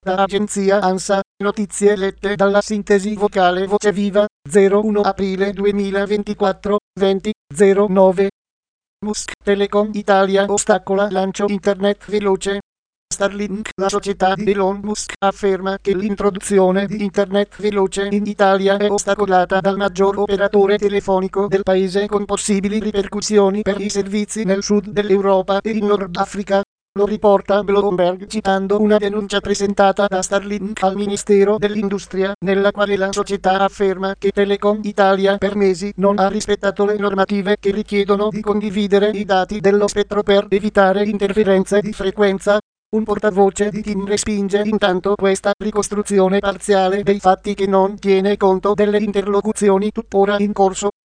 Da agenzia ANSA, notizie lette dalla sintesi vocale Voce Viva, 01 aprile 2024, 20:09. Musk Telecom Italia ostacola lancio internet veloce. Starlink, la società di Elon Musk, afferma che l'introduzione di internet veloce in Italia è ostacolata dal maggior operatore telefonico del paese, con possibili ripercussioni per i servizi nel sud dell'Europa e in Nord Africa. Lo riporta Bloomberg citando una denuncia presentata da Starlink al Ministero dell'Industria, nella quale la società afferma che Telecom Italia per mesi non ha rispettato le normative che richiedono di condividere i dati dello spettro per evitare interferenze di frequenza. Un portavoce di TIM respinge intanto questa ricostruzione parziale dei fatti, che non tiene conto delle interlocuzioni tuttora in corso